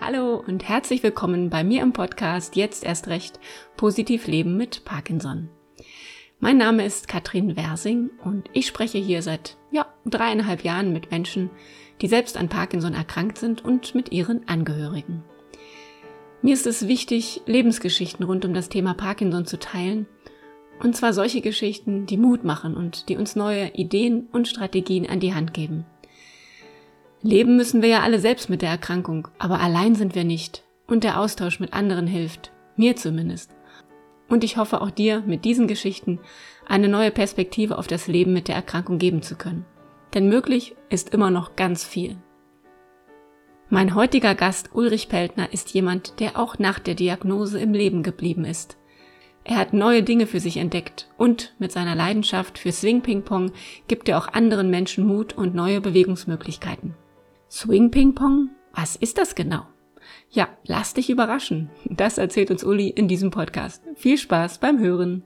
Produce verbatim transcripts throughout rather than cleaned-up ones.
Hallo und herzlich willkommen bei mir im Podcast Jetzt erst recht positiv leben mit Parkinson. Mein Name ist Katrin Wersing und ich spreche hier seit ja, dreieinhalb Jahren mit Menschen, die selbst an Parkinson erkrankt sind und mit ihren Angehörigen. Mir ist es wichtig, Lebensgeschichten rund um das Thema Parkinson zu teilen, und zwar solche Geschichten, die Mut machen und die uns neue Ideen und Strategien an die Hand geben. Leben müssen wir ja alle selbst mit der Erkrankung, aber allein sind wir nicht und der Austausch mit anderen hilft, mir zumindest. Und ich hoffe auch dir mit diesen Geschichten eine neue Perspektive auf das Leben mit der Erkrankung geben zu können. Denn möglich ist immer noch ganz viel. Mein heutiger Gast Ulrich Peltner ist jemand, der auch nach der Diagnose im Leben geblieben ist. Er hat neue Dinge für sich entdeckt und mit seiner Leidenschaft für Swing Ping Pong gibt er auch anderen Menschen Mut und neue Bewegungsmöglichkeiten. Swing Ping Pong? Was ist das genau? Ja, lass dich überraschen. Das erzählt uns Uli in diesem Podcast. Viel Spaß beim Hören.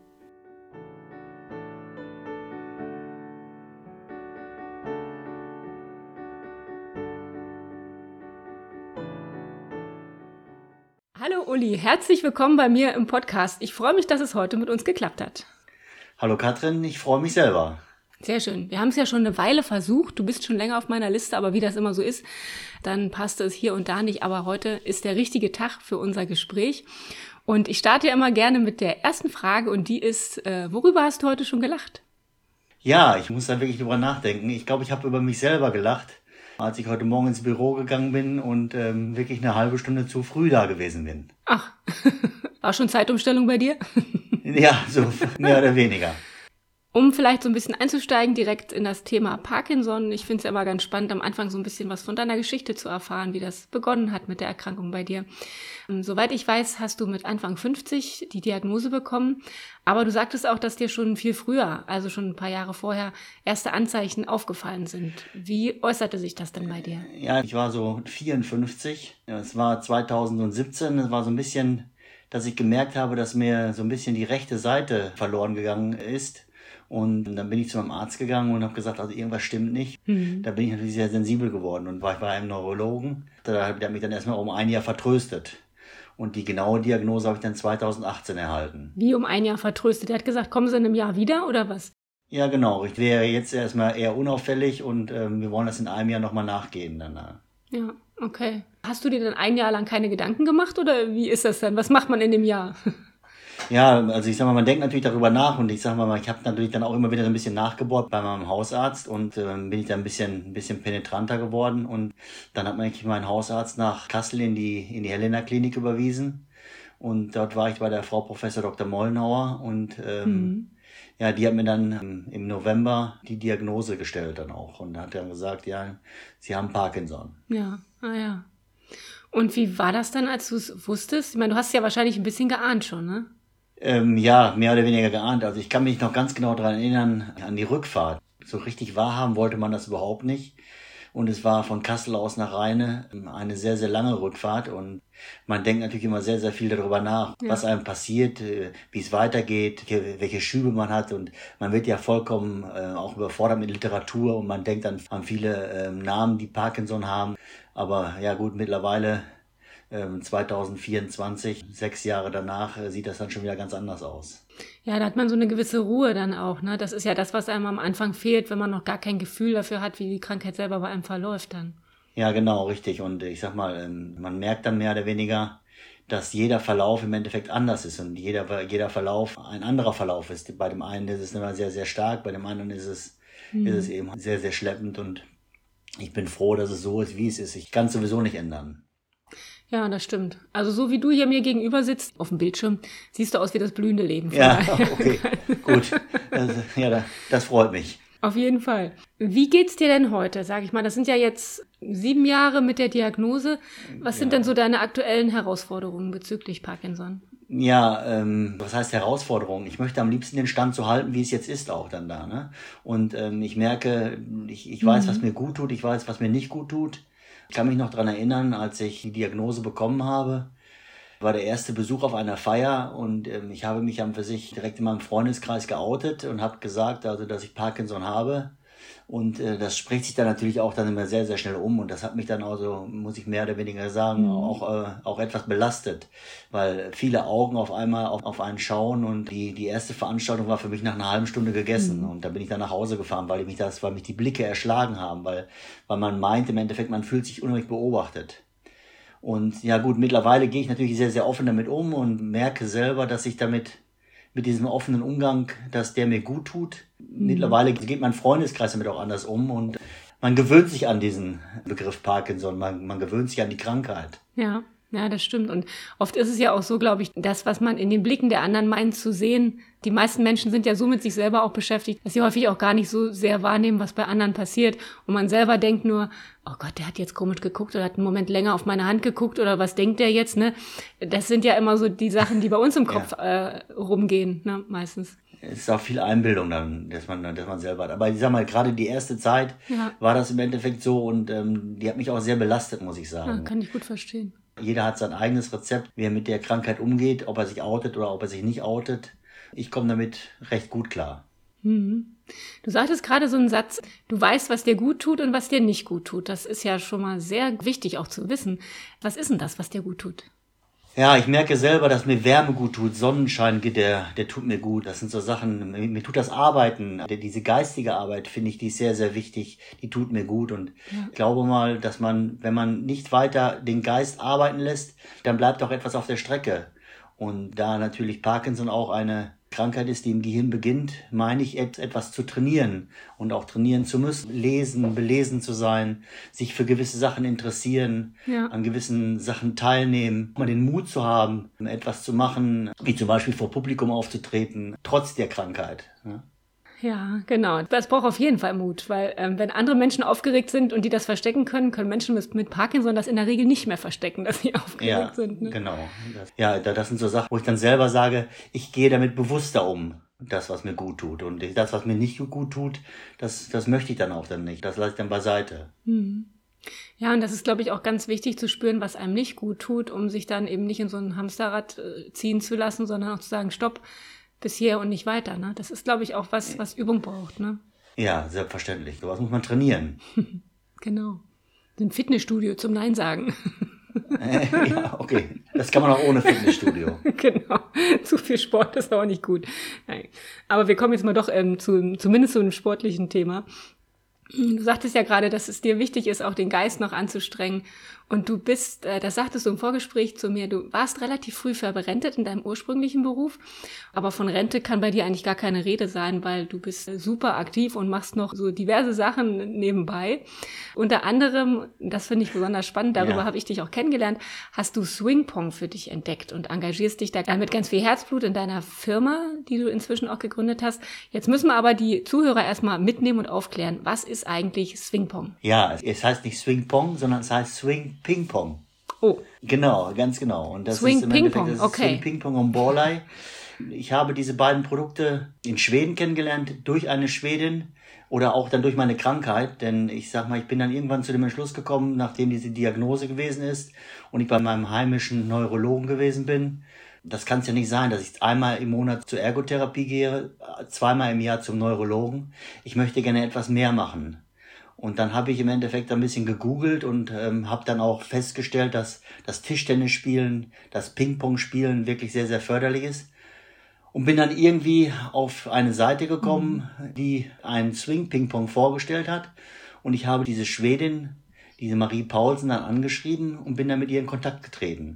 Hallo Uli, herzlich willkommen bei mir im Podcast. Ich freue mich, dass es heute mit uns geklappt hat. Hallo Katrin, ich freue mich selber. Sehr schön. Wir haben es ja schon eine Weile versucht. Du bist schon länger auf meiner Liste, aber wie das immer so ist, dann passte es hier und da nicht. Aber heute ist der richtige Tag für unser Gespräch. Und ich starte ja immer gerne mit der ersten Frage und die ist, äh, worüber hast du heute schon gelacht? Ja, ich muss da wirklich drüber nachdenken. Ich glaube, ich habe über mich selber gelacht, als ich heute Morgen ins Büro gegangen bin und ähm, wirklich eine halbe Stunde zu früh da gewesen bin. Ach, war schon Zeitumstellung bei dir? Ja, so mehr oder weniger. Um vielleicht so ein bisschen einzusteigen direkt in das Thema Parkinson. Ich finde es ja immer ganz spannend, am Anfang so ein bisschen was von deiner Geschichte zu erfahren, wie das begonnen hat mit der Erkrankung bei dir. Soweit ich weiß, hast du mit Anfang fünfzig die Diagnose bekommen. Aber du sagtest auch, dass dir schon viel früher, also schon ein paar Jahre vorher, erste Anzeichen aufgefallen sind. Wie äußerte sich das denn bei dir? Ja, ich war so vierundfünfzig. Es war zweitausendsiebzehn. Es war so ein bisschen, dass ich gemerkt habe, dass mir so ein bisschen die rechte Seite verloren gegangen ist. Und dann bin ich zu meinem Arzt gegangen und habe gesagt, also irgendwas stimmt nicht. Mhm. Da bin ich natürlich sehr sensibel geworden und war bei einem Neurologen. Der hat mich dann erstmal um ein Jahr vertröstet. Und die genaue Diagnose habe ich dann zweitausendachtzehn erhalten. Wie um ein Jahr vertröstet? Der hat gesagt, kommen Sie in einem Jahr wieder oder was? Ja, genau. Ich wäre jetzt erstmal eher unauffällig und ähm, wir wollen das in einem Jahr nochmal nachgehen danach. Ja, okay. Hast du dir dann ein Jahr lang keine Gedanken gemacht oder wie ist das dann? Was macht man in dem Jahr? Ja, also ich sag mal, man denkt natürlich darüber nach und ich sag mal, ich habe natürlich dann auch immer wieder so ein bisschen nachgebohrt bei meinem Hausarzt und äh, bin ich dann ein bisschen ein bisschen penetranter geworden und dann hat mich mein Hausarzt nach Kassel in die in die Helena Klinik überwiesen und dort war ich bei der Frau Professor Doktor Mollnauer und ähm, mhm. ja, die hat mir dann ähm, im November die Diagnose gestellt dann auch und hat dann gesagt, ja, Sie haben Parkinson. Ja, ah ja. Und wie war das dann, als du es wusstest? Ich meine, du hast es ja wahrscheinlich ein bisschen geahnt schon, ne? Ähm, ja, mehr oder weniger geahnt. Also ich kann mich noch ganz genau daran erinnern, an die Rückfahrt. So richtig wahrhaben wollte man das überhaupt nicht. Und es war von Kassel aus nach Rheine eine sehr, sehr lange Rückfahrt. Und man denkt natürlich immer sehr, sehr viel darüber nach, ja. was einem passiert, wie es weitergeht, welche Schübe man hat. Und man wird ja vollkommen äh, auch überfordert mit Literatur. Und man denkt an, an viele äh, Namen, die Parkinson haben. Aber ja gut, mittlerweile zweitausendvierundzwanzig, sechs Jahre danach, sieht das dann schon wieder ganz anders aus. Ja, da hat man so eine gewisse Ruhe dann auch, ne? Das ist ja das, was einem am Anfang fehlt, wenn man noch gar kein Gefühl dafür hat, wie die Krankheit selber bei einem verläuft dann. Ja, genau, richtig. Und ich sag mal, man merkt dann mehr oder weniger, dass jeder Verlauf im Endeffekt anders ist und jeder, jeder Verlauf ein anderer Verlauf ist. Bei dem einen ist es immer sehr, sehr stark, bei dem anderen ist es, hm. ist es eben sehr, sehr schleppend und ich bin froh, dass es so ist, wie es ist. Ich kann es sowieso nicht ändern. Ja, das stimmt. Also so wie du hier mir gegenüber sitzt auf dem Bildschirm, siehst du aus wie das blühende Leben. Ja, okay, gut. Also, ja, das, das freut mich. Auf jeden Fall. Wie geht's dir denn heute, sag ich mal? Das sind ja jetzt sieben Jahre mit der Diagnose. Was sind ja. denn so deine aktuellen Herausforderungen bezüglich Parkinson? Ja, ähm, was heißt Herausforderung? Ich möchte am liebsten den Stand so halten, wie es jetzt ist auch dann da. Ne? Und ähm, ich merke, ich, ich weiß, mhm. was mir gut tut, ich weiß, was mir nicht gut tut. Ich kann mich noch daran erinnern, als ich die Diagnose bekommen habe, war der erste Besuch auf einer Feier und ähm, ich habe mich an für sich direkt in meinem Freundeskreis geoutet und habe gesagt, also dass ich Parkinson habe. Und äh, das spricht sich dann natürlich auch dann immer sehr, sehr schnell um. Und das hat mich dann also, muss ich mehr oder weniger sagen, mhm. auch, äh, auch etwas belastet. Weil viele Augen auf einmal auf, auf einen schauen. Und die, die erste Veranstaltung war für mich nach einer halben Stunde gegessen. Mhm. Und da bin ich dann nach Hause gefahren, weil ich mich das, weil mich die Blicke erschlagen haben. Weil, weil man meint im Endeffekt, man fühlt sich unheimlich beobachtet. Und ja gut, mittlerweile gehe ich natürlich sehr, sehr offen damit um und merke selber, dass ich damit mit diesem offenen Umgang, dass der mir gut tut. Mhm. Mittlerweile geht mein Freundeskreis damit auch anders um und man gewöhnt sich an diesen Begriff Parkinson, man, man gewöhnt sich an die Krankheit. Ja, ja, das stimmt. Und oft ist es ja auch so, glaube ich, das, was man in den Blicken der anderen meint zu sehen, die meisten Menschen sind ja so mit sich selber auch beschäftigt, dass sie häufig auch gar nicht so sehr wahrnehmen, was bei anderen passiert. Und man selber denkt nur, oh Gott, der hat jetzt komisch geguckt oder hat einen Moment länger auf meine Hand geguckt oder was denkt der jetzt, ne? Das sind ja immer so die Sachen, die bei uns im Kopf ja. äh, rumgehen, ne, meistens. Es ist auch viel Einbildung dann, dass man, dass man selber hat. Aber ich sag mal, gerade die erste Zeit ja. war das im Endeffekt so und ähm, die hat mich auch sehr belastet, muss ich sagen. Ja, kann ich gut verstehen. Jeder hat sein eigenes Rezept, wie er mit der Krankheit umgeht, ob er sich outet oder ob er sich nicht outet. Ich komme damit recht gut klar. Mhm. Du sagtest gerade so einen Satz, du weißt, was dir gut tut und was dir nicht gut tut. Das ist ja schon mal sehr wichtig auch zu wissen. Was ist denn das, was dir gut tut? Ja, ich merke selber, dass mir Wärme gut tut, Sonnenschein, der, der tut mir gut. Das sind so Sachen, mir, mir tut das Arbeiten, diese geistige Arbeit, finde ich, die ist sehr, sehr wichtig, die tut mir gut. Und ja. ich glaube mal, dass man, wenn man nicht weiter den Geist arbeiten lässt, dann bleibt auch etwas auf der Strecke. Und da natürlich Parkinson auch eine Krankheit ist, die im Gehirn beginnt, meine ich, etwas zu trainieren und auch trainieren zu müssen, lesen, belesen zu sein, sich für gewisse Sachen interessieren, ja. an gewissen Sachen teilnehmen, mal den Mut zu haben, etwas zu machen, wie zum Beispiel vor Publikum aufzutreten, trotz der Krankheit. Ja. Ja, genau. Das braucht auf jeden Fall Mut, weil ähm, wenn andere Menschen aufgeregt sind und die das verstecken können, können Menschen mit, mit Parkinson das in der Regel nicht mehr verstecken, dass sie aufgeregt ja, sind. Ne? Genau. Das, ja, das sind so Sachen, wo ich dann selber sage, ich gehe damit bewusster um, das, was mir gut tut. Und das, was mir nicht gut tut, das, das möchte ich dann auch dann nicht. Das lasse ich dann beiseite. Mhm. Ja, und das ist, glaube ich, auch ganz wichtig zu spüren, was einem nicht gut tut, um sich dann eben nicht in so ein Hamsterrad äh, ziehen zu lassen, sondern auch zu sagen, stopp, bis hier und nicht weiter, ne? Das ist, glaube ich, auch was, was Übung braucht, ne? Ja, selbstverständlich. Sowas muss man trainieren. Genau. Ein Fitnessstudio zum Nein sagen. äh, ja, okay. Das kann man auch ohne Fitnessstudio. Genau. Zu viel Sport ist auch nicht gut. Nein. Aber wir kommen jetzt mal doch ähm, zu, zumindest zu einem sportlichen Thema. Du sagtest ja gerade, dass es dir wichtig ist, auch den Geist noch anzustrengen. Und du bist, äh, das sagtest du im Vorgespräch zu mir, du warst relativ früh verberentet in deinem ursprünglichen Beruf. Aber von Rente kann bei dir eigentlich gar keine Rede sein, weil du bist super aktiv und machst noch so diverse Sachen nebenbei. Unter anderem, das finde ich besonders spannend, darüber ja. habe ich dich auch kennengelernt, hast du Swing-Pong für dich entdeckt und engagierst dich da mit ganz viel Herzblut in deiner Firma, die du inzwischen auch gegründet hast. Jetzt müssen wir aber die Zuhörer erstmal mitnehmen und aufklären. Was ist eigentlich Swing-Pong? Ja, es heißt nicht Swing-Pong, sondern es heißt Swing-Ping-Pong. Oh. Genau, ganz genau. Und das Swing ist im Ping Endeffekt Pong, das ist okay. Swing Ping Pong und Ballei. Ich habe diese beiden Produkte in Schweden kennengelernt durch eine Schwedin oder auch dann durch meine Krankheit, denn ich sag mal, ich bin dann irgendwann zu dem Entschluss gekommen, nachdem diese Diagnose gewesen ist und ich bei meinem heimischen Neurologen gewesen bin. Das kann es ja nicht sein, dass ich einmal im Monat zur Ergotherapie gehe, zweimal im Jahr zum Neurologen. Ich möchte gerne etwas mehr machen. Und dann habe ich im Endeffekt ein bisschen gegoogelt und ähm, habe dann auch festgestellt, dass das Tischtennisspielen, das Ping-Pong-Spielen wirklich sehr, sehr förderlich ist. Und bin dann irgendwie auf eine Seite gekommen, mhm. die einen Swing-Ping-Pong vorgestellt hat. Und ich habe diese Schwedin, diese Marie Paulsen, dann angeschrieben und bin dann mit ihr in Kontakt getreten.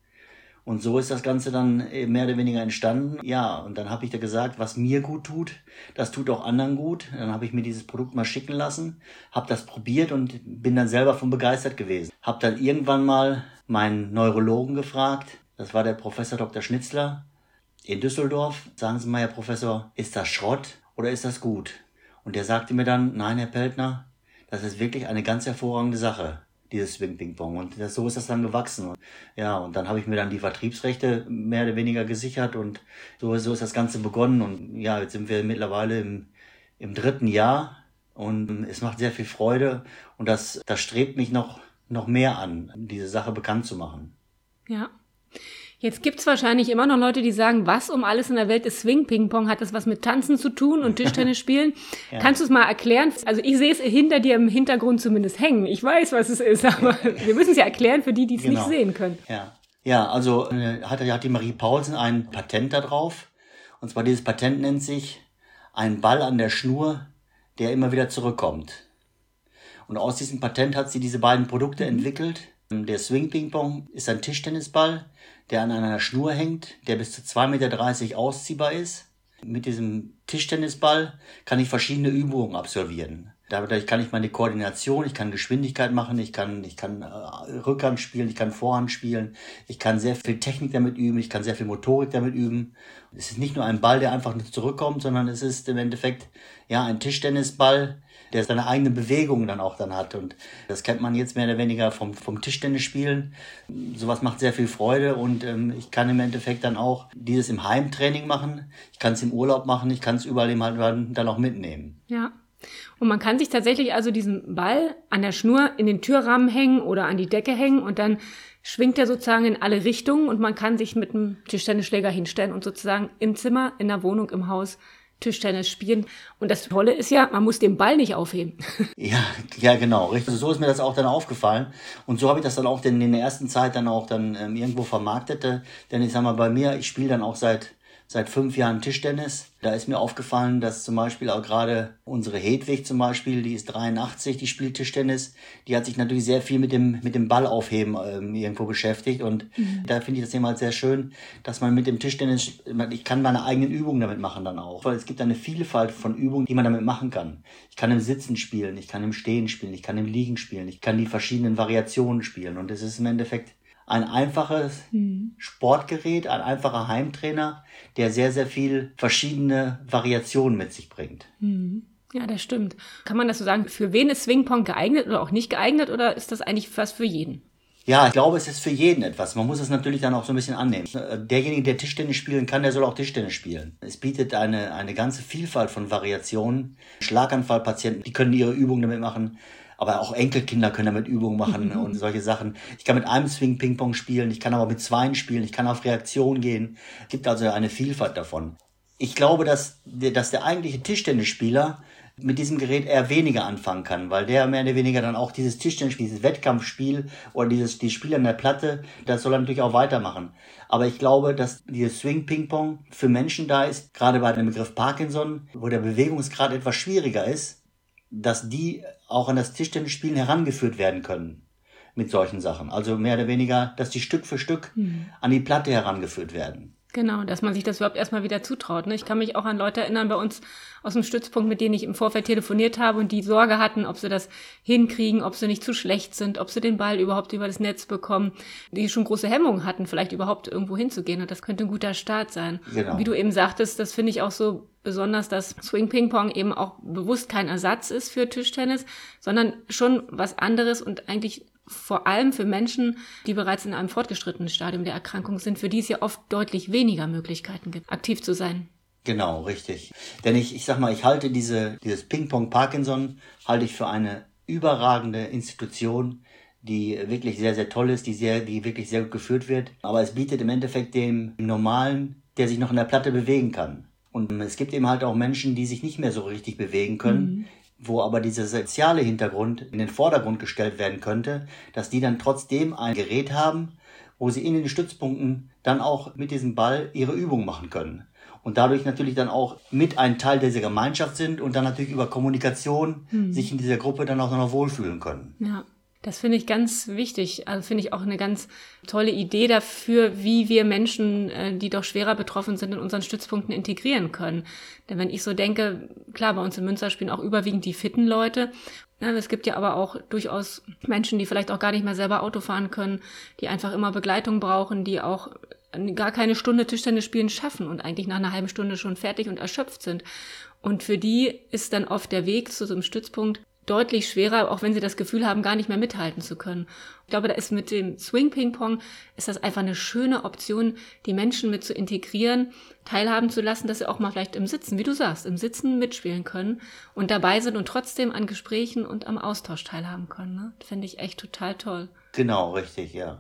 Und so ist das Ganze dann mehr oder weniger entstanden. Ja, und dann habe ich da gesagt, was mir gut tut, das tut auch anderen gut. Dann habe ich mir dieses Produkt mal schicken lassen, habe das probiert und bin dann selber von begeistert gewesen. Habe dann irgendwann mal meinen Neurologen gefragt, das war der Professor Doktor Schnitzler in Düsseldorf. Sagen Sie mal, Herr Professor, ist das Schrott oder ist das gut? Und der sagte mir dann, nein, Herr Peltner, das ist wirklich eine ganz hervorragende Sache, dieses Swing-Ping-Pong. Und das, so ist das dann gewachsen. Und ja, und dann habe ich mir dann die Vertriebsrechte mehr oder weniger gesichert und so, so ist das Ganze begonnen. Und ja, jetzt sind wir mittlerweile im, im dritten Jahr und es macht sehr viel Freude und das, das strebt mich noch, noch mehr an, diese Sache bekannt zu machen. Ja. Jetzt gibt's wahrscheinlich immer noch Leute, die sagen, was um alles in der Welt ist Swing-Ping-Pong? Hat das was mit Tanzen zu tun und Tischtennis spielen? Ja. Kannst du es mal erklären? Also ich sehe es hinter dir im Hintergrund zumindest hängen. Ich weiß, was es ist, aber ja. wir müssen es ja erklären für die, die es genau. nicht sehen können. Ja, ja also äh, hat, hat die Marie Paulsen ein Patent da drauf. Und zwar dieses Patent nennt sich ein Ball an der Schnur, der immer wieder zurückkommt. Und aus diesem Patent hat sie diese beiden Produkte mhm. entwickelt. Der Swing-Ping-Pong ist ein Tischtennisball, der an einer Schnur hängt, der bis zu zwei Meter dreißig ausziehbar ist. Mit diesem Tischtennisball kann ich verschiedene Übungen absolvieren. Dadurch kann ich meine Koordination, ich kann Geschwindigkeit machen, ich kann, ich kann äh, Rückhand spielen, ich kann Vorhand spielen, ich kann sehr viel Technik damit üben, ich kann sehr viel Motorik damit üben. Es ist nicht nur ein Ball, der einfach nicht zurückkommt, sondern es ist im Endeffekt ja ein Tischtennisball, der seine eigenen Bewegungen dann auch dann hat. Und das kennt man jetzt mehr oder weniger vom, vom Tischtennisspielen. Sowas macht sehr viel Freude und ähm, ich kann im Endeffekt dann auch dieses im Heimtraining machen. Ich kann es im Urlaub machen, ich kann es überall eben halt dann auch mitnehmen. Ja. Und man kann sich tatsächlich also diesen Ball an der Schnur in den Türrahmen hängen oder an die Decke hängen und dann schwingt er sozusagen in alle Richtungen und man kann sich mit einem Tischtennisschläger hinstellen und sozusagen im Zimmer, in der Wohnung, im Haus Tischtennis spielen. Und das Tolle ist ja, man muss den Ball nicht aufheben. Ja, ja, genau. Richtig. So ist mir das auch dann aufgefallen. Und so habe ich das dann auch in der ersten Zeit dann auch dann ähm, irgendwo vermarktet. Denn ich sag mal, bei mir, ich spiele dann auch seit seit fünf Jahren Tischtennis. Da ist mir aufgefallen, dass zum Beispiel auch gerade unsere Hedwig zum Beispiel, die ist dreiundachtzig, die spielt Tischtennis. Die hat sich natürlich sehr viel mit dem mit dem Ball aufheben ähm, irgendwo beschäftigt. Und mhm. da finde ich das immer halt sehr schön, dass man mit dem Tischtennis, ich kann meine eigenen Übungen damit machen dann auch. Weil es gibt eine Vielfalt von Übungen, die man damit machen kann. Ich kann im Sitzen spielen, ich kann im Stehen spielen, ich kann im Liegen spielen, ich kann die verschiedenen Variationen spielen. Und es ist im Endeffekt ein einfaches mhm. Sportgerät, ein einfacher Heimtrainer, der sehr, sehr viel verschiedene Variationen mit sich bringt. Mhm. Ja, das stimmt. Kann man das so sagen, für wen ist Swing-Pong geeignet oder auch nicht geeignet oder ist das eigentlich was für jeden? Ja, ich glaube, es ist für jeden etwas. Man muss es natürlich dann auch so ein bisschen annehmen. Derjenige, der Tischtennis spielen kann, der soll auch Tischtennis spielen. Es bietet eine, eine ganze Vielfalt von Variationen. Schlaganfallpatienten, die können ihre Übungen damit machen. Aber auch Enkelkinder können damit Übungen machen mhm. und solche Sachen. Ich kann mit einem Swing-Ping-Pong spielen, ich kann aber mit zweien spielen, ich kann auf Reaktion gehen. Es gibt also eine Vielfalt davon. Ich glaube, dass, dass der eigentliche Tischtennisspieler mit diesem Gerät eher weniger anfangen kann, weil der mehr oder weniger dann auch dieses Tischtennisspiel, dieses Wettkampfspiel oder dieses die Spiel an der Platte, das soll er natürlich auch weitermachen. Aber ich glaube, dass dieses Swing-Ping-Pong für Menschen da ist, gerade bei dem Begriff Parkinson, wo der Bewegungsgrad etwas schwieriger ist, dass die auch an das Tischtennisspielen herangeführt werden können mit solchen Sachen. Also mehr oder weniger, dass die Stück für Stück mhm. an die Platte herangeführt werden. Genau, dass man sich das überhaupt erstmal wieder zutraut. Ne? Ich kann mich auch an Leute erinnern bei uns aus dem Stützpunkt, mit denen ich im Vorfeld telefoniert habe und die Sorge hatten, ob sie das hinkriegen, ob sie nicht zu schlecht sind, ob sie den Ball überhaupt über das Netz bekommen, die schon große Hemmungen hatten, vielleicht überhaupt irgendwo hinzugehen. Und das könnte ein guter Start sein. Genau. Und wie du eben sagtest, das finde ich auch so besonders, dass Swing-Ping-Pong eben auch bewusst kein Ersatz ist für Tischtennis, sondern schon was anderes und eigentlich vor allem für Menschen, die bereits in einem fortgeschrittenen Stadium der Erkrankung sind, für die es ja oft deutlich weniger Möglichkeiten gibt, aktiv zu sein. Genau, richtig. Denn ich, ich sag mal, ich halte diese, dieses Ping-Pong Parkinson, halte ich für eine überragende Institution, die wirklich sehr, sehr toll ist, die sehr, die wirklich sehr gut geführt wird. Aber es bietet im Endeffekt dem Normalen, der sich noch in der Platte bewegen kann. Und es gibt eben halt auch Menschen, die sich nicht mehr so richtig bewegen können, mhm. wo aber dieser soziale Hintergrund in den Vordergrund gestellt werden könnte, dass die dann trotzdem ein Gerät haben, wo sie in den Stützpunkten dann auch mit diesem Ball ihre Übungen machen können. Und dadurch natürlich dann auch mit ein Teil dieser Gemeinschaft sind und dann natürlich über Kommunikation mhm. sich in dieser Gruppe dann auch noch wohlfühlen können. Ja. Das finde ich ganz wichtig. Also finde ich auch eine ganz tolle Idee dafür, wie wir Menschen, die doch schwerer betroffen sind, in unseren Stützpunkten integrieren können. Denn wenn ich so denke, klar, bei uns in Münster spielen auch überwiegend die fitten Leute. Es gibt ja aber auch durchaus Menschen, die vielleicht auch gar nicht mehr selber Auto fahren können, die einfach immer Begleitung brauchen, die auch gar keine Stunde Tischtennis spielen schaffen und eigentlich nach einer halben Stunde schon fertig und erschöpft sind. Und für die ist dann oft der Weg zu so einem Stützpunkt deutlich schwerer, auch wenn sie das Gefühl haben, gar nicht mehr mithalten zu können. Ich glaube, da ist mit dem Swing-Ping-Pong ist das einfach eine schöne Option, die Menschen mit zu integrieren, teilhaben zu lassen, dass sie auch mal vielleicht im Sitzen, wie du sagst, im Sitzen mitspielen können und dabei sind und trotzdem an Gesprächen und am Austausch teilhaben können. Ne? Das finde ich echt total toll. Genau, richtig, ja.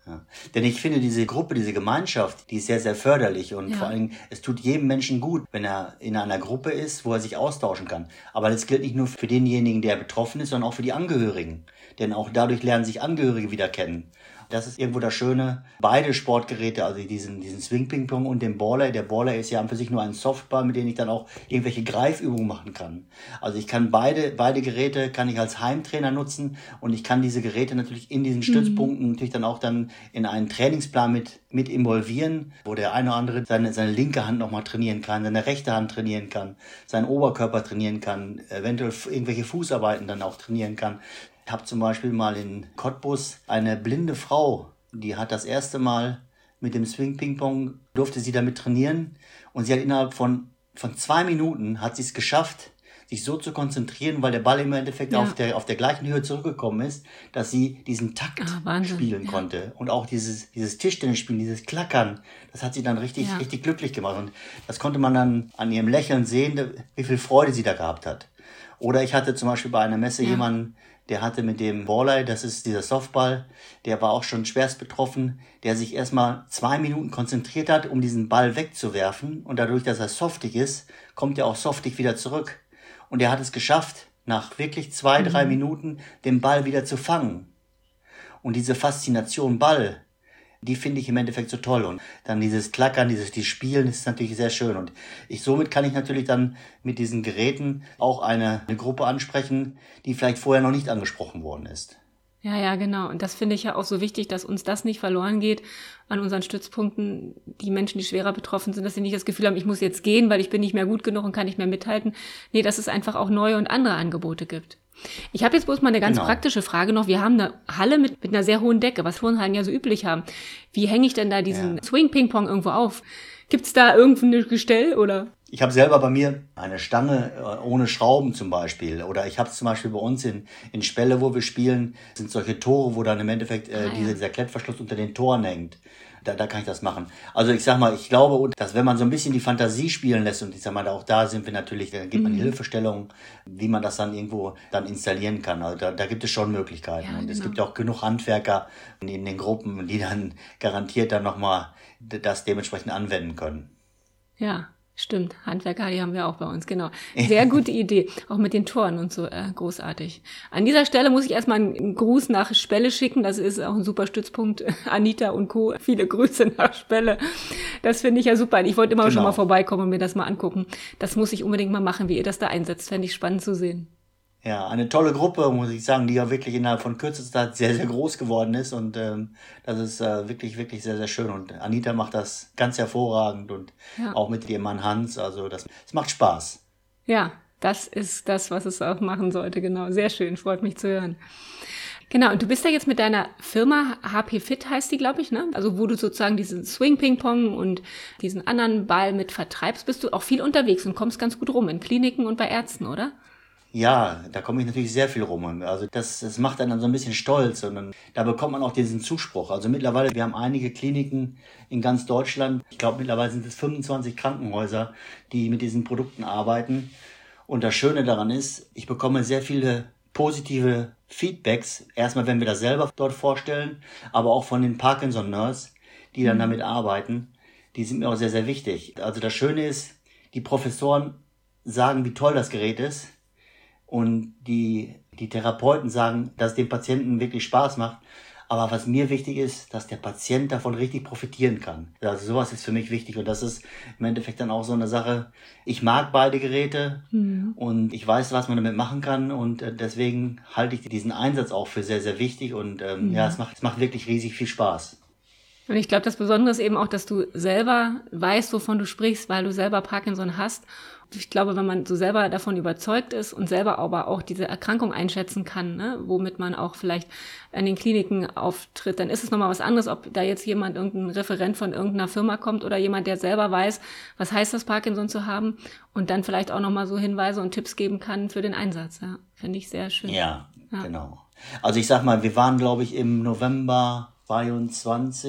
Ja. Denn ich finde, diese Gruppe, diese Gemeinschaft, die ist sehr, sehr förderlich und ja. vor allem, es tut jedem Menschen gut, wenn er in einer Gruppe ist, wo er sich austauschen kann. Aber das gilt nicht nur für denjenigen, der betroffen ist, sondern auch für die Angehörigen. Denn auch dadurch lernen sich Angehörige wieder kennen. Das ist irgendwo das Schöne. Beide Sportgeräte, also diesen, diesen Swing-Ping-Pong und den Baller. Der Baller ist ja an für sich nur ein Softball, mit dem ich dann auch irgendwelche Greifübungen machen kann. Also ich kann beide, beide Geräte kann ich als Heimtrainer nutzen und ich kann diese Geräte natürlich in diesen Stützpunkten mhm. natürlich dann auch dann in einen Trainingsplan mit, mit involvieren, wo der eine oder andere seine, seine linke Hand nochmal trainieren kann, seine rechte Hand trainieren kann, seinen Oberkörper trainieren kann, eventuell irgendwelche Fußarbeiten dann auch trainieren kann. Ich habe zum Beispiel mal in Cottbus eine blinde Frau, die hat das erste Mal mit dem Swing-Ping-Pong, durfte sie damit trainieren und sie hat innerhalb von, von zwei Minuten hat sie es geschafft, sich so zu konzentrieren, weil der Ball im Endeffekt ja. auf der, auf der gleichen Höhe zurückgekommen ist, dass sie diesen Takt ah, spielen ja. konnte und auch dieses, dieses Tischtennisspielen, dieses Klackern, das hat sie dann richtig, ja. richtig glücklich gemacht und das konnte man dann an ihrem Lächeln sehen, wie viel Freude sie da gehabt hat. Oder ich hatte zum Beispiel bei einer Messe ja. jemanden, der hatte mit dem Ballei, das ist dieser Softball, der war auch schon schwerst betroffen, der sich erstmal zwei Minuten konzentriert hat, um diesen Ball wegzuwerfen. Und dadurch, dass er softig ist, kommt er auch softig wieder zurück. Und er hat es geschafft, nach wirklich zwei, mhm. drei Minuten den Ball wieder zu fangen. Und diese Faszination Ball, die finde ich im Endeffekt so toll. Und dann dieses Klackern, dieses die Spielen, das ist natürlich sehr schön. Und ich somit kann ich natürlich dann mit diesen Geräten auch eine, eine Gruppe ansprechen, die vielleicht vorher noch nicht angesprochen worden ist. Ja, ja, genau. Und das finde ich ja auch so wichtig, dass uns das nicht verloren geht an unseren Stützpunkten. Die Menschen, die schwerer betroffen sind, dass sie nicht das Gefühl haben, ich muss jetzt gehen, weil ich bin nicht mehr gut genug und kann nicht mehr mithalten. Nee, dass es einfach auch neue und andere Angebote gibt. Ich habe jetzt bloß mal eine ganz genau. praktische Frage noch. Wir haben eine Halle mit, mit einer sehr hohen Decke, was Turnhallen ja so üblich haben. Wie hänge ich denn da diesen ja. Swing-Ping-Pong irgendwo auf? Gibt's da irgendein Gestell oder? Ich habe selber bei mir eine Stange ohne Schrauben zum Beispiel. Oder ich habe es zum Beispiel bei uns in, in Spelle, wo wir spielen, sind solche Tore, wo dann im Endeffekt äh, ah, ja. dieser, dieser Klettverschluss unter den Toren hängt. Da, da kann ich das machen. Also ich sag mal, ich glaube, dass wenn man so ein bisschen die Fantasie spielen lässt, und ich sag mal, auch da sind wir natürlich, da gibt man mhm. Hilfestellungen, wie man das dann irgendwo dann installieren kann. Also da, da gibt es schon Möglichkeiten. Ja, und genau. es gibt auch genug Handwerker in den Gruppen, die dann garantiert dann nochmal das dementsprechend anwenden können. Ja. Stimmt, Handwerker, die haben wir auch bei uns, genau. Sehr gute Idee, auch mit den Toren und so, äh, großartig. An dieser Stelle muss ich erstmal einen Gruß nach Spelle schicken, das ist auch ein super Stützpunkt, Anita und Co., viele Grüße nach Spelle. Das finde ich ja super, ich wollte immer genau. schon mal vorbeikommen und mir das mal angucken. Das muss ich unbedingt mal machen, wie ihr das da einsetzt, fände ich spannend zu sehen. Ja, eine tolle Gruppe, muss ich sagen, die ja wirklich innerhalb von kürzester Zeit sehr, sehr groß geworden ist und ähm, das ist äh, wirklich, wirklich sehr, sehr schön und Anita macht das ganz hervorragend und ja. auch mit ihrem Mann Hans, also das, das macht Spaß. Ja, das ist das, was es auch machen sollte, genau, sehr schön, freut mich zu hören. Genau, und du bist ja jetzt mit deiner Firma, H P Fit heißt die, glaube ich, ne? Also wo du sozusagen diesen Swing-Ping-Pong und diesen anderen Ball mit vertreibst, bist du auch viel unterwegs und kommst ganz gut rum in Kliniken und bei Ärzten, oder? Ja, da komme ich natürlich sehr viel rum. Also das, das macht einen dann so ein bisschen stolz und dann, da bekommt man auch diesen Zuspruch. Also mittlerweile, wir haben einige Kliniken in ganz Deutschland. Ich glaube, mittlerweile sind es fünfundzwanzig Krankenhäuser, die mit diesen Produkten arbeiten. Und das Schöne daran ist, ich bekomme sehr viele positive Feedbacks. Erstmal, wenn wir das selber dort vorstellen, aber auch von den Parkinson-Nurse, die dann mhm. damit arbeiten. Die sind mir auch sehr, sehr wichtig. Also das Schöne ist, die Professoren sagen, wie toll das Gerät ist. Und die, die Therapeuten sagen, dass es dem Patienten wirklich Spaß macht. Aber was mir wichtig ist, dass der Patient davon richtig profitieren kann. Also sowas ist für mich wichtig. Und das ist im Endeffekt dann auch so eine Sache. Ich mag beide Geräte mhm. und ich weiß, was man damit machen kann. Und deswegen halte ich diesen Einsatz auch für sehr, sehr wichtig. Und ähm, mhm. ja, es macht, es macht wirklich riesig viel Spaß. Und ich glaube, das Besondere ist eben auch, dass du selber weißt, wovon du sprichst, weil du selber Parkinson hast. Ich glaube, wenn man so selber davon überzeugt ist und selber aber auch diese Erkrankung einschätzen kann, ne, womit man auch vielleicht an den Kliniken auftritt, dann ist es nochmal was anderes, ob da jetzt jemand, irgendein Referent von irgendeiner Firma kommt oder jemand, der selber weiß, was heißt das, Parkinson zu haben und dann vielleicht auch nochmal so Hinweise und Tipps geben kann für den Einsatz. Ja, finde ich sehr schön. Ja, ja, genau. Also ich sag mal, wir waren, glaube ich, im November zweiundzwanzig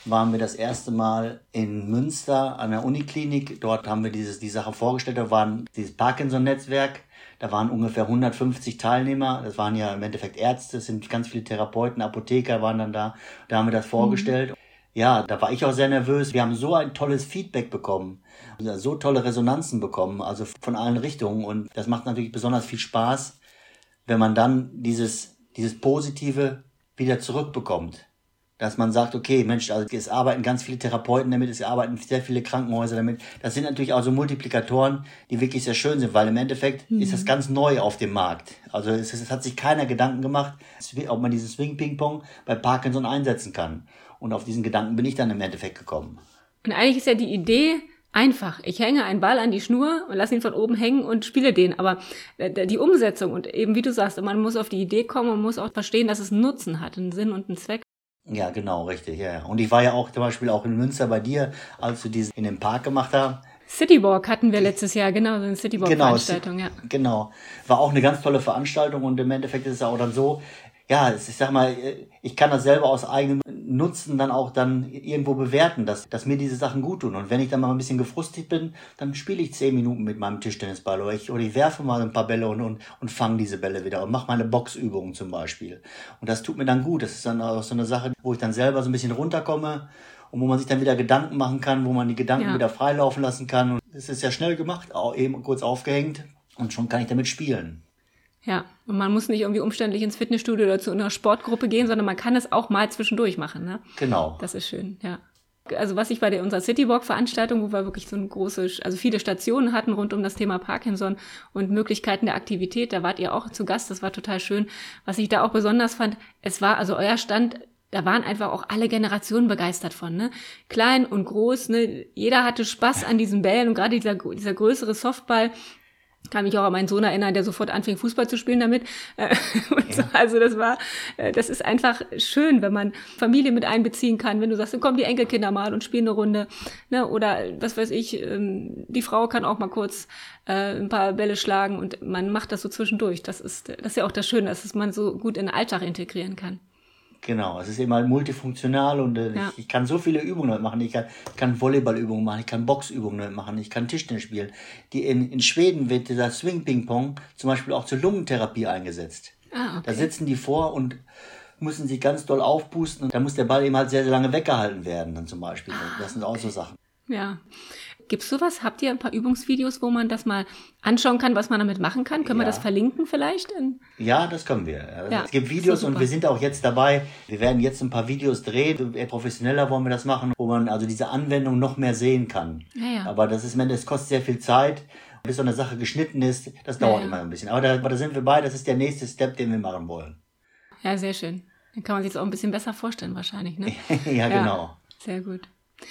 waren wir das erste Mal in Münster an der Uniklinik. Dort haben wir dieses, die Sache vorgestellt. Da waren dieses Parkinson-Netzwerk. Da waren ungefähr hundertfünfzig Teilnehmer. Das waren ja im Endeffekt Ärzte, es sind ganz viele Therapeuten, Apotheker waren dann da. Da haben wir das vorgestellt. Mhm. Ja, da war ich auch sehr nervös. Wir haben so ein tolles Feedback bekommen, so tolle Resonanzen bekommen, also von allen Richtungen. Und das macht natürlich besonders viel Spaß, wenn man dann dieses, dieses Positive wieder zurückbekommt. Dass man sagt, okay, Mensch, also es arbeiten ganz viele Therapeuten damit, es arbeiten sehr viele Krankenhäuser damit. Das sind natürlich auch so Multiplikatoren, die wirklich sehr schön sind, weil im Endeffekt mhm. ist das ganz neu auf dem Markt. Also es, es hat sich keiner Gedanken gemacht, ob man dieses Swing-Ping-Pong bei Parkinson einsetzen kann. Und auf diesen Gedanken bin ich dann im Endeffekt gekommen. Und eigentlich ist ja die Idee einfach. Ich hänge einen Ball an die Schnur und lasse ihn von oben hängen und spiele den. Aber die Umsetzung und eben, wie du sagst, man muss auf die Idee kommen und muss auch verstehen, dass es einen Nutzen hat, einen Sinn und einen Zweck. Ja, genau, richtig. Ja. Und ich war ja auch zum Beispiel auch in Münster bei dir, als wir diesen in dem Park gemacht haben. Citywalk hatten wir letztes Jahr, genau, so eine Citywalk-Veranstaltung, genau, ja. Genau, war auch eine ganz tolle Veranstaltung und im Endeffekt ist es auch dann so, ja, ich sag mal, ich kann das selber aus eigenem Nutzen dann auch dann irgendwo bewerten, dass, dass mir diese Sachen gut tun. Und wenn ich dann mal ein bisschen gefrustet bin, dann spiele ich zehn Minuten mit meinem Tischtennisball oder ich, oder ich werfe mal ein paar Bälle und, und, und fange diese Bälle wieder und mache meine Boxübungen zum Beispiel. Und das tut mir dann gut. Das ist dann auch so eine Sache, wo ich dann selber so ein bisschen runterkomme und wo man sich dann wieder Gedanken machen kann, wo man die Gedanken ja. wieder freilaufen lassen kann. Und es ist ja schnell gemacht, auch eben kurz aufgehängt und schon kann ich damit spielen. Ja, und man muss nicht irgendwie umständlich ins Fitnessstudio oder zu einer Sportgruppe gehen, sondern man kann es auch mal zwischendurch machen, ne? Genau. Das ist schön, ja. Also was ich bei der, unserer Citywalk-Veranstaltung, wo wir wirklich so eine große, also viele Stationen hatten rund um das Thema Parkinson und Möglichkeiten der Aktivität, da wart ihr auch zu Gast, das war total schön. Was ich da auch besonders fand, es war, also euer Stand, da waren einfach auch alle Generationen begeistert von, ne? Klein und groß, ne? Jeder hatte Spaß an diesen Bällen und gerade dieser, dieser größere Softball, kann mich auch an meinen Sohn erinnern, der sofort anfing, Fußball zu spielen damit. Und so. Also das war, das ist einfach schön, wenn man Familie mit einbeziehen kann. Wenn du sagst, dann kommen die Enkelkinder mal und spielen eine Runde. Ne? Oder was weiß ich, die Frau kann auch mal kurz ein paar Bälle schlagen und man macht das so zwischendurch. Das ist, das ist ja auch das Schöne, dass man so gut in den Alltag integrieren kann. Genau, es ist eben halt multifunktional und äh, ja. ich, ich kann so viele Übungen damit machen. Ich kann, ich kann Volleyballübungen machen, ich kann Boxübungen damit machen, ich kann Tischtennis spielen. Die in, in Schweden wird dieser Swing-Ping-Pong zum Beispiel auch zur Lungentherapie eingesetzt. Ah, okay. Da sitzen die vor und müssen sich ganz doll aufpusten und da muss der Ball eben halt sehr, sehr lange weggehalten werden dann zum Beispiel. Ah, das sind auch so Sachen. Ja. Gibt's sowas? Habt ihr ein paar Übungsvideos, wo man das mal anschauen kann, was man damit machen kann? Können ja. wir das verlinken vielleicht? Ja, das können wir. Ja, es gibt Videos und wir sind auch jetzt dabei. Wir werden jetzt ein paar Videos drehen. Eher professioneller wollen wir das machen, wo man also diese Anwendung noch mehr sehen kann. Ja, ja. Aber das ist, es kostet sehr viel Zeit. Bis so eine Sache geschnitten ist, das dauert ja, ja. immer ein bisschen. Aber da, aber da sind wir bei. Das ist der nächste Step, den wir machen wollen. Ja, sehr schön. Dann kann man sich das auch ein bisschen besser vorstellen wahrscheinlich, ne? ja, ja, genau. Sehr gut.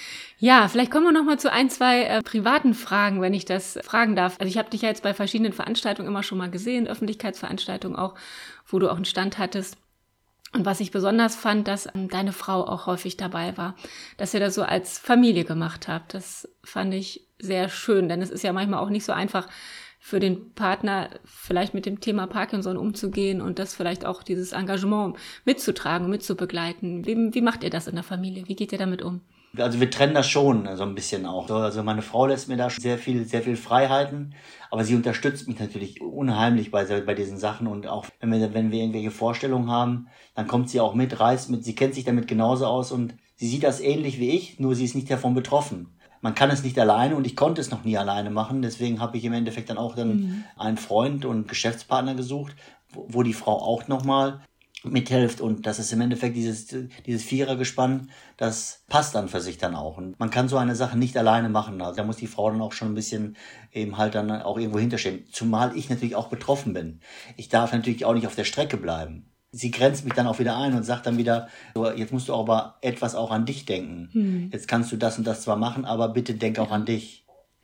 Ja, vielleicht kommen wir noch mal zu ein, zwei äh, privaten Fragen, wenn ich das fragen darf. Also ich habe dich ja jetzt bei verschiedenen Veranstaltungen immer schon mal gesehen, Öffentlichkeitsveranstaltungen auch, wo du auch einen Stand hattest. Und was ich besonders fand, dass ähm, deine Frau auch häufig dabei war, dass ihr das so als Familie gemacht habt. Das fand ich sehr schön, denn es ist ja manchmal auch nicht so einfach für den Partner, vielleicht mit dem Thema Parkinson umzugehen und das vielleicht auch dieses Engagement mitzutragen und mitzubegleiten. Wie, wie macht ihr das in der Familie? Wie geht ihr damit um? Also wir trennen das schon so ein bisschen auch. Also meine Frau lässt mir da sehr viel, sehr viel Freiheiten, aber sie unterstützt mich natürlich unheimlich bei, bei diesen Sachen und auch wenn wir, wenn wir irgendwelche Vorstellungen haben, dann kommt sie auch mit, reist mit, sie kennt sich damit genauso aus und sie sieht das ähnlich wie ich, nur sie ist nicht davon betroffen. Man kann es nicht alleine und ich konnte es noch nie alleine machen, deswegen habe ich im Endeffekt dann auch dann mhm. einen Freund und Geschäftspartner gesucht, wo, wo die Frau auch nochmal mithilft und das ist im Endeffekt dieses dieses Vierergespann, das passt dann für sich dann auch und man kann so eine Sache nicht alleine machen, also da muss die Frau dann auch schon ein bisschen eben halt dann auch irgendwo hinterstehen, zumal ich natürlich auch betroffen bin. Ich darf natürlich auch nicht auf der Strecke bleiben. Sie grenzt mich dann auch wieder ein und sagt dann wieder, so, jetzt musst du aber etwas auch an dich denken. Hm. Jetzt kannst du das und das zwar machen, aber bitte denk auch an dich.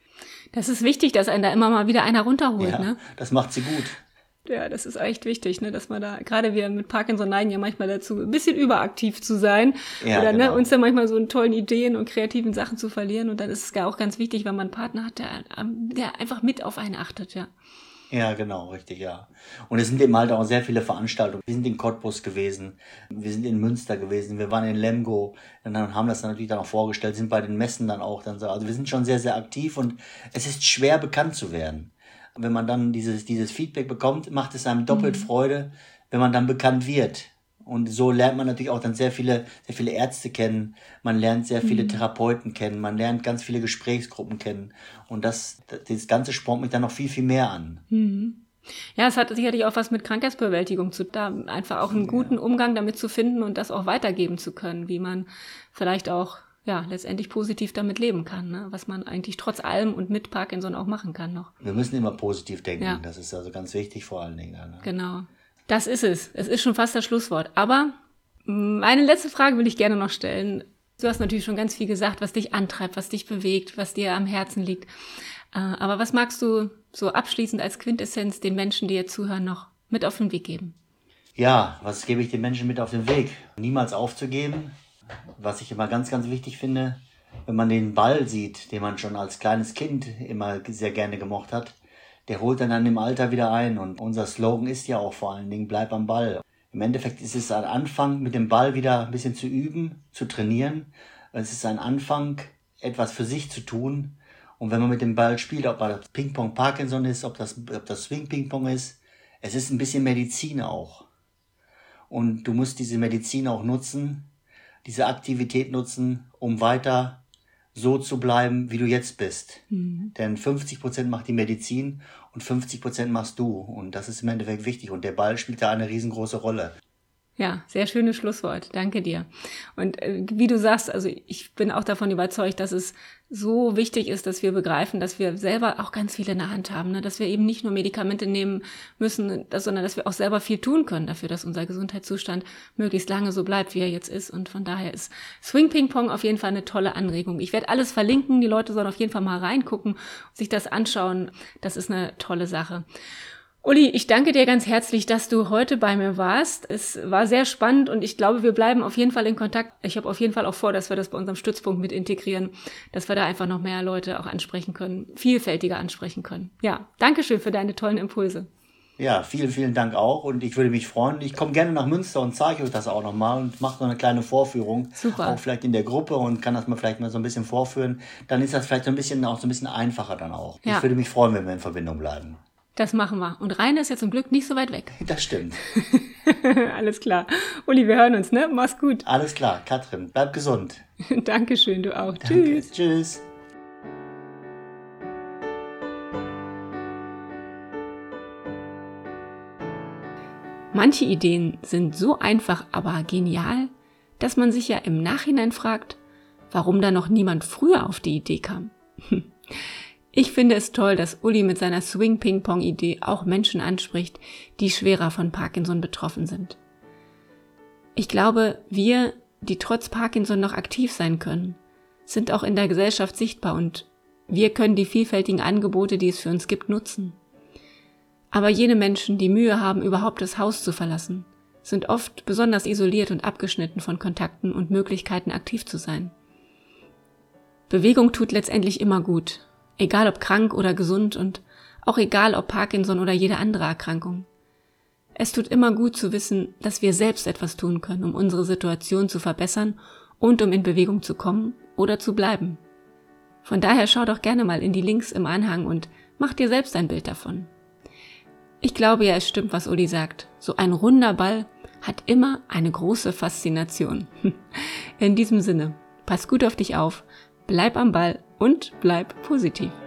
Das ist wichtig, dass einen da immer mal wieder einer runterholt, ja, ne? Das macht sie gut. Ja, das ist echt wichtig, ne, dass man da, gerade wir mit Parkinson neigen ja manchmal dazu, ein bisschen überaktiv zu sein. Ja, oder genau. ne, uns dann manchmal so in tollen Ideen und kreativen Sachen zu verlieren. Und dann ist es ja auch ganz wichtig, wenn man einen Partner hat, der, der einfach mit auf einen achtet, ja. Ja, genau, richtig, ja. Und es sind eben halt auch sehr viele Veranstaltungen. Wir sind in Cottbus gewesen, wir sind in Münster gewesen, wir waren in Lemgo, und dann haben das dann natürlich dann auch vorgestellt, sind bei den Messen dann auch dann so. Also wir sind schon sehr, sehr aktiv und es ist schwer bekannt zu werden. Wenn man dann dieses, dieses Feedback bekommt, macht es einem doppelt mhm. Freude, wenn man dann bekannt wird. Und so lernt man natürlich auch dann sehr viele, sehr viele Ärzte kennen. Man lernt sehr viele mhm. Therapeuten kennen. Man lernt ganz viele Gesprächsgruppen kennen. Und das, das Ganze spornt mich dann noch viel, viel mehr an. Mhm. Ja, es hat sicherlich auch was mit Krankheitsbewältigung zu tun, da einfach auch einen guten Umgang damit zu finden und das auch weitergeben zu können, wie man vielleicht auch, ja, letztendlich positiv damit leben kann, ne? Was man eigentlich trotz allem und mit Parkinson auch machen kann noch. Wir müssen immer positiv denken. Ja. Das ist also ganz wichtig vor allen Dingen. Ne? Genau. Das ist es. Es ist schon fast das Schlusswort. Aber eine letzte Frage will ich gerne noch stellen. Du hast natürlich schon ganz viel gesagt, was dich antreibt, was dich bewegt, was dir am Herzen liegt. Aber was magst du so abschließend als Quintessenz den Menschen, die jetzt zuhören, noch mit auf den Weg geben? Ja, was gebe ich den Menschen mit auf den Weg? Niemals aufzugeben. Was ich immer ganz, ganz wichtig finde, wenn man den Ball sieht, den man schon als kleines Kind immer sehr gerne gemocht hat, der holt dann dann im Alter wieder ein. Und unser Slogan ist ja auch vor allen Dingen, bleib am Ball. Im Endeffekt ist es ein Anfang, mit dem Ball wieder ein bisschen zu üben, zu trainieren. Es ist ein Anfang, etwas für sich zu tun. Und wenn man mit dem Ball spielt, ob das Ping-Pong Parkinson ist, ob das, ob das Swing-Ping-Pong ist, es ist ein bisschen Medizin auch. Und du musst diese Medizin auch nutzen, diese Aktivität nutzen, um weiter so zu bleiben, wie du jetzt bist. Mhm. Denn fünfzig Prozent macht die Medizin und fünfzig Prozent machst du. Und das ist im Endeffekt wichtig. Und der Ball spielt da eine riesengroße Rolle. Ja, sehr schönes Schlusswort. Danke dir. Und äh, wie du sagst, also ich bin auch davon überzeugt, dass es so wichtig ist, dass wir begreifen, dass wir selber auch ganz viel in der Hand haben, ne? Dass wir eben nicht nur Medikamente nehmen müssen, dass, sondern dass wir auch selber viel tun können dafür, dass unser Gesundheitszustand möglichst lange so bleibt, wie er jetzt ist. Und von daher ist Swing Ping Pong auf jeden Fall eine tolle Anregung. Ich werde alles verlinken. Die Leute sollen auf jeden Fall mal reingucken und sich das anschauen. Das ist eine tolle Sache. Uli, ich danke dir ganz herzlich, dass du heute bei mir warst. Es war sehr spannend und ich glaube, wir bleiben auf jeden Fall in Kontakt. Ich habe auf jeden Fall auch vor, dass wir das bei unserem Stützpunkt mit integrieren, dass wir da einfach noch mehr Leute auch ansprechen können, vielfältiger ansprechen können. Ja, danke schön für deine tollen Impulse. Ja, vielen, vielen Dank auch und ich würde mich freuen. Ich komme gerne nach Münster und zeige euch das auch nochmal und mache noch eine kleine Vorführung. Super. Auch vielleicht in der Gruppe und kann das mal vielleicht mal so ein bisschen vorführen. Dann ist das vielleicht so ein bisschen auch so ein bisschen einfacher dann auch. Ja. Ich würde mich freuen, wenn wir in Verbindung bleiben. Das machen wir. Und Rheine ist ja zum Glück nicht so weit weg. Das stimmt. Alles klar. Uli, wir hören uns, ne? Mach's gut. Alles klar. Katrin, bleib gesund. Dankeschön, du auch. Danke. Tschüss. Tschüss. Manche Ideen sind so einfach, aber genial, dass man sich ja im Nachhinein fragt, warum da noch niemand früher auf die Idee kam. Ich finde es toll, dass Uli mit seiner Swing-Ping-Pong-Idee auch Menschen anspricht, die schwerer von Parkinson betroffen sind. Ich glaube, wir, die trotz Parkinson noch aktiv sein können, sind auch in der Gesellschaft sichtbar und wir können die vielfältigen Angebote, die es für uns gibt, nutzen. Aber jene Menschen, die Mühe haben, überhaupt das Haus zu verlassen, sind oft besonders isoliert und abgeschnitten von Kontakten und Möglichkeiten, aktiv zu sein. Bewegung tut letztendlich immer gut. Egal ob krank oder gesund und auch egal ob Parkinson oder jede andere Erkrankung. Es tut immer gut zu wissen, dass wir selbst etwas tun können, um unsere Situation zu verbessern und um in Bewegung zu kommen oder zu bleiben. Von daher schau doch gerne mal in die Links im Anhang und mach dir selbst ein Bild davon. Ich glaube ja, es stimmt, was Uli sagt. So ein runder Ball hat immer eine große Faszination. In diesem Sinne, pass gut auf dich auf, bleib am Ball und bleib positiv.